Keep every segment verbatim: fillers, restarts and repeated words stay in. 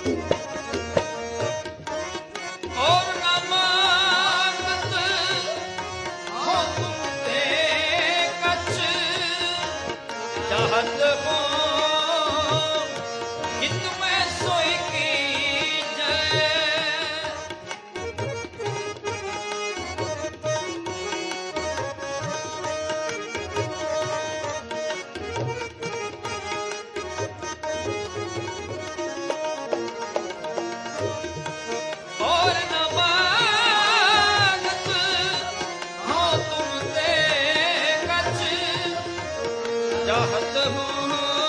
और न मानत हो तुम ते कछ चाहत हो हित में सोई की जय। और न मानत हो तुम ते कछ चाहत हो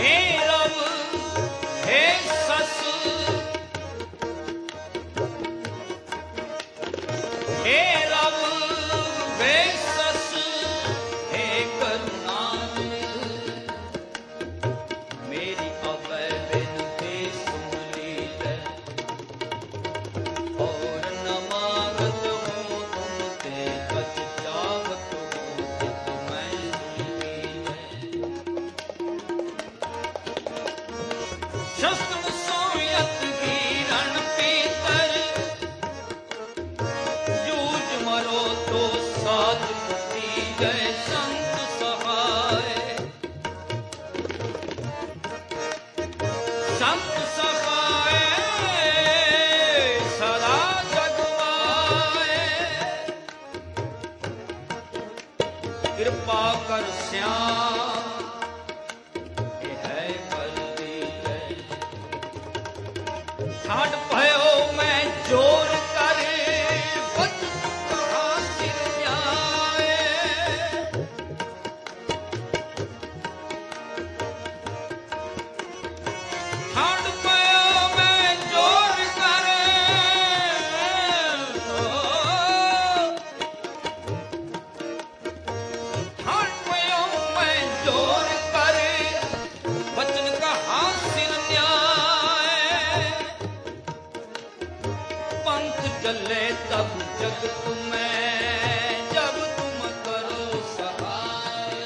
हे रव हे सस हे रव हे सस हे करुणा मेरी अवै बिनती सुन लीजिए और न मांगत हूँ तुमसे कछ चाहत हूँ चित मैं सुन लीजिए शस्त्र सोयत गिरण पीतर जूझ मरो तो साथ दीजय संत सहाय संत सहाय सदा जगवाए कृपा कर श्याम ये है कर दीजय ठाट भयो मैं जोर कर बच कहा सिर न्याय ठाट भयो मैं जोर कर ठाट भयो मैं जोर कर वचन कहा सिर न्याय पंथ चले तब जगत में जब तुम करो सहाय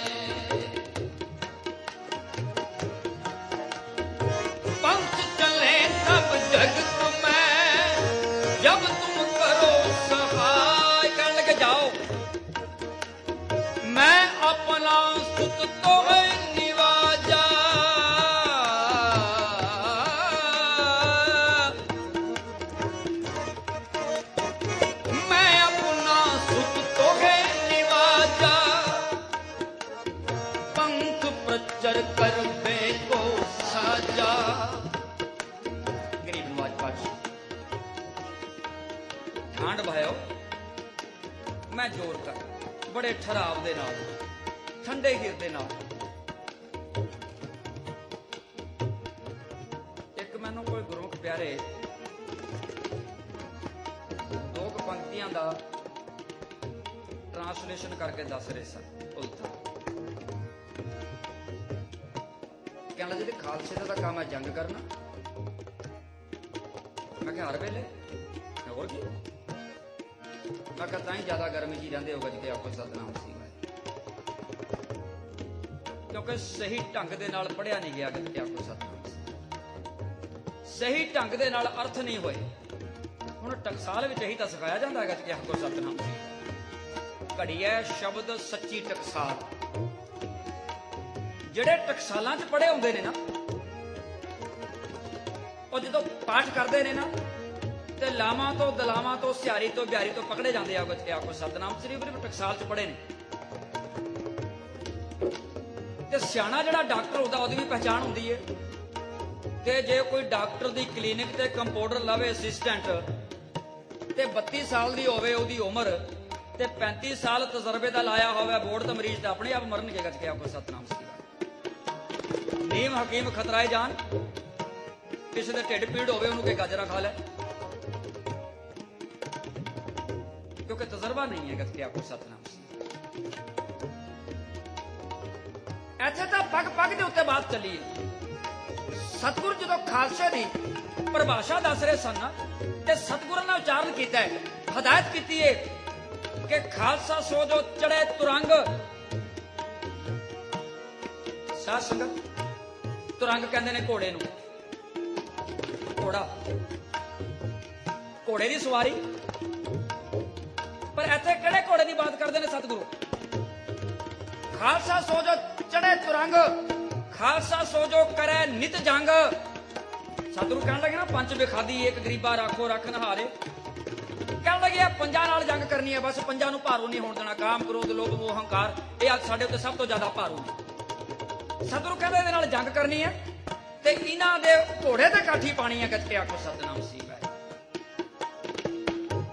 पंथ चले तब जगत में जब तुम करो सहाय कहने लगे जाओ मैं अपना सुत तो है निवाजा मैं अपना सुख तो है निवाजा पंख प्रचर कर बे को साजा गरीब नवाज पातशाह ਠੰਡ ਭਾਇਓ ਮੈਂ ਜ਼ੋਰ ਕਰ ਬੜੇ ਠਹਿਰਾਵ ਦੇ ਨਾਲ ਠੰਡੇ ਹਿਰਦੇ ਨਾਲ ਇੱਕ ਮੈਨੂੰ ਕੋਈ ਗੁਰਮੁਖ ਪਿਆਰੇ ਦੋ ਕੁ ਪੰਕਤੀਆਂ ਦਾ ਟ੍ਰਾਂਸਲੇਸ਼ਨ ਕਰਕੇ ਦੱਸ ਰਹੇ ਸਨ ਉਲਟਾ ਕਹਿੰਦਾ ਜਿਹੜੇ ਖਾਲਸੇ ਦਾ ਤਾਂ ਕੰਮ ਹੈ ਜੰਗ ਕਰਨਾ ਮੈਂ ਕਿਹਾ ਹਰ ਵੇਲੇ ਹੋਰ ਕੀ ਮੈਂ ਕਿਹਾ ਤਾਂ ਹੀ ਜ਼ਿਆਦਾ ਗਰਮੀ 'ਚ ਹੀ ਰਹਿੰਦੇ ਹੋ ਗੱਜ ਕੇ ਆਪੋ ਸਤਨਾਮ ਸਿੰਘ ਕਿਉਂਕਿ ਸਹੀ ਢੰਗ ਦੇ ਨਾਲ ਪੜ੍ਹਿਆ ਨਹੀਂ ਗਿਆ ਗੱਜ ਕੇ ਆਪੋ ਸਤਨਾਮ ਸਿੰਘ ਸਹੀ ਢੰਗ ਦੇ ਨਾਲ ਅਰਥ ਨਹੀਂ ਹੋਏ ਹੁਣ ਟਕਸਾਲ ਵਿੱਚ ਇਹੀ ਤਾਂ ਸਿਖਾਇਆ ਜਾਂਦਾ ਹੈਗਾ ਕਿ ਆਖੋ ਸਤਨਾਮ ਸਿੰਘ ਘੜੀਐ ਸ਼ਬਦ ਸੱਚੀ ਟਕਸਾਲ ਜਿਹੜੇ ਟਕਸਾਲਾਂ 'ਚ ਪੜ੍ਹੇ ਹੁੰਦੇ ਨੇ ਨਾ ਉਹ ਜਦੋਂ ਪਾਠ ਕਰਦੇ ਨੇ ਨਾ ਤੇ ਲਾਵਾਂ ਤੋਂ ਦਲਾਵਾਂ ਤੋਂ ਸਿਆਰੀ ਤੋਂ ਬਿਆਰੀ ਤੋਂ ਪਕੜੇ ਜਾਂਦੇ ਆ ਕਿ ਆਖੋ ਸਤਨਾਮ ਸ੍ਰੀ ਗੁਰੂ ਟਕਸਾਲ 'ਚ ਪੜ੍ਹੇ ਨੇ ਤੇ ਸਿਆਣਾ ਜਿਹੜਾ ਡਾਕਟਰ ਹੁੰਦਾ ਉਹਦੀ ਵੀ ਪਹਿਚਾਣ ਹੁੰਦੀ ਹੈ ਕਿ ਜੇ ਕੋਈ ਡਾਕਟਰ ਦੀ ਕਲੀਨਿਕ ਤੇ ਕੰਪਾਊਂਡਰ ਲਵੇ ਅਸਿਸਟੈਂਟ ਤੇ ਬੱਤੀ ਸਾਲ ਦੀ ਹੋਵੇ ਉਹਦੀ ਉਮਰ ਤੇ ਪੈਂਤੀ ਸਾਲ ਤਜਰਬੇ ਦਾ ਲਾਇਆ ਹੋਵੇ ਬੋਰਡ ਤੇ ਮਰੀਜ਼ ਦਾ ਆਪਣੇ ਆਪ ਮਰਨਗੇ ਗੱਜ ਕੇ ਆਖੋ ਸਤਨਾਮ ਸ੍ਰੀ ਨੀਮ ਹਕੀਮ ਖਤਰਾਏ ਜਾਨ ਕਿਸੇ ਦੇ ਢਿੱਡ ਪੀੜ ਹੋਵੇ ਉਹਨੂੰ ਕਿ ਗਾਜਰਾਂ ਖਾ ਲੈ ਕਿਉਂਕਿ ਤਜਰਬਾ ਨਹੀਂ ਹੈ ਗੱਜ ਕੇ ਆਖੋ ਸਤਨਾਮ ਸ੍ਰੀ ਇੱਥੇ ਤਾਂ ਪੱਗ ਪੱਗ ਦੇ ਉੱਤੇ ਬਾਤ ਚੱਲੀ ਹੈ ਸਤਿਗੁਰੂ ਜਦੋਂ ਖਾਲਸੇ ਦੀ ਪਰਿਭਾਸ਼ਾ ਦੱਸ ਰਹੇ ਸਨ ਤੇ ਸਤਿਗੁਰਾਂ ਨੇ ਉਚਾਰਨ ਕੀਤਾ ਹੈ ਹਦਾਇਤ ਕੀਤੀ ਹੈ ਕਿ ਖਾਲਸਾ ਸੋ ਜੋ ਚੜੇ ਤੁਰੰਗ ਸਾਧ ਸੰਗਤ ਤੁਰੰਗ ਕਹਿੰਦੇ ਨੇ ਘੋੜੇ ਨੂੰ ਘੋੜਾ ਘੋੜੇ ਦੀ ਸਵਾਰੀ ਪਰ ਇੱਥੇ ਕਿਹੜੇ ਘੋੜੇ ਦੀ ਬਾਤ ਕਰਦੇ ਨੇ ਸਤਿਗੁਰੂ ਖਾਲਸਾ ਸੋ ਜੋ ਚੜੇ ਤੁਰੰਗ ਖਾਲਸਾ ਸੋ ਜੋ ਕਰੇ ਨਿਤ ਜੰਗ ਸਤਿਗੁਰੂ ਕਹਿਣ ਲੱਗੇ ਨਾ ਪੰਜ ਵਿਖਾਦੀ ਇੱਕ ਗਰੀਬਾ ਰਾਖੋ ਰੱਖ ਨਹਾਰੇ ਕਹਿਣ ਲੱਗੇ ਪੰਜਾਂ ਨਾਲ ਜੰਗ ਕਰਨੀ ਹੈ ਬਸ ਪੰਜਾਂ ਨੂੰ ਭਾਰੂ ਨਹੀਂ ਹੋਣ ਦੇਣਾ ਕਾਮ ਕ੍ਰੋਧ ਲੋਭ ਮੋਹ ਹੰਕਾਰ ਇਹ ਅੱਜ ਸਾਡੇ ਉੱਤੇ ਸਭ ਤੋਂ ਜ਼ਿਆਦਾ ਭਾਰੂ ਨੇ ਸਤਿਗੁਰੂ ਕਹਿੰਦੇ ਇਹਦੇ ਨਾਲ ਜੰਗ ਕਰਨੀ ਹੈ ਤੇ ਇਹਨਾਂ ਦੇ ਘੋੜੇ ਤੇ ਕਾਠੀ ਪਾਣੀ ਹੈ ਗੱਜ ਕੇ ਆਖੋ ਸਤਨਾਮ ਸੀ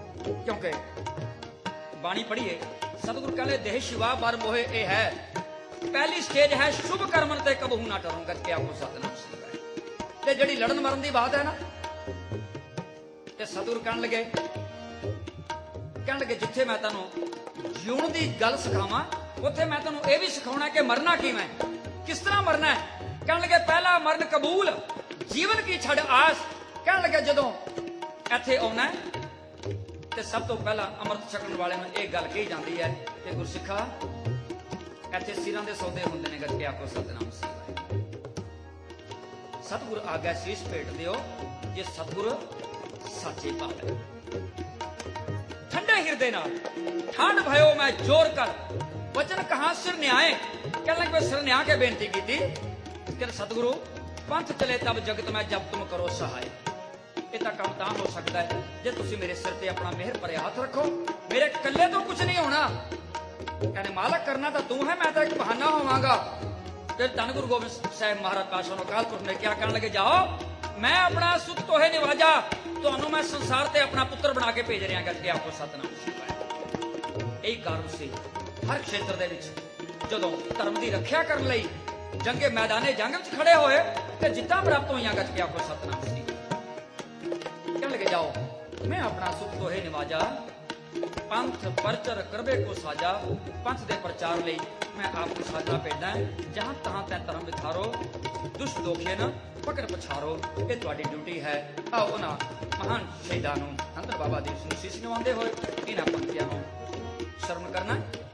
ਕਿਉਂਕਿ ਬਾਣੀ ਪੜ੍ਹੀਏ ਸਤਿਗੁਰੂ ਕਹਿੰਦੇ ਦੇਹ ਸ਼ਿਵਾ ਬਰ ਮੋਹੇ ਇਹ ਹੈ पहली स्टेज है शुभ कर्मन ते कबहू ना टरूं गज आखो सतनाम श्री वाहिगुरू। ते जड़ी लड़न मरन की बात है ना, ते सतगुरु कहन लगे कहन लगे जिथे मैं तेनों जीवन की गल सिखावां उत्थे मैं तेनों यह भी सिखाउणा कि मरना किवें, किस तरह मरना है। कहन लगे पहला मरण कबूल जीवन की छड़ आस। कहन लगे जदों इत्थे आउणा ते सब तो पहला अमृत छकण वाले नूं यह गल कही जाती है कि गुरसिखा इत्थे सिरां दे सौदे हुंदे ने गज आखो सतनाम श्री वाहिगुरू। सतगुर आग्या शीश भेट दिओ जे सतगुर सच्चे पावे। ठंडे हिरदे नाल ठंड भयो मैं जोर कर वचन कहां सिर न्याय। कहने लगे सिर न्या के बेनती की थी कि सतगुरु पंथ चले तब जगत में जब तुम करो सहाय। इतना काम तां हो सकता है जे तुसी मेरे सिर ते अपना मेहर भरे हाथ रखो, मेरे कल्ले तो कुछ नहीं होना। कहने मालक करना तो तू है, मैं तो एक बहाना होवांगा। फिर धन गुरु गोबिंद साहब महाराज पातशाह ने अकाल पुरख ने क्या कहने लगे, जाओ मैं अपना सुख तोहे निवाजा, तुहानू मैं संसार ते अपना पुत्र बना के भेज रहा करके आपको सतनाम श्री वाहिगुरू। यही कारण से हर क्षेत्र दे विच जदों धर्म की रखिया करन लई जंगे मैदाने जंग विच खड़े होए ते जित्तां प्राप्त होईयां करके आपको सतनाम श्री कहने लगे, जाओ मैं अपना सुख तोहे निवाजा, पंथ परचर करबे को साजा। पंथ दे प्रचार लई मैं आपको साजना भेजना है, जहां तहां तै धर्म विथारो, दुष्ट दोखिए न पकड़ पछारो। ये तुहाडी ड्यूटी है। आओ उन्हां महान शहीदां नूं धੰਨ बाबा दीप सिंह सीस निवांदे होए इन्हां पंक्तियां नूं शर्म करना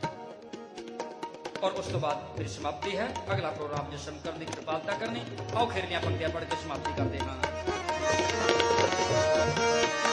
और उस तो बाद मेरी समाप्ति है। अगला प्रोग्राम जिसम करने की कृपालता करनी। आओ खेरनियां पंक्तियां पढ़ के समाप्ति करते हैं।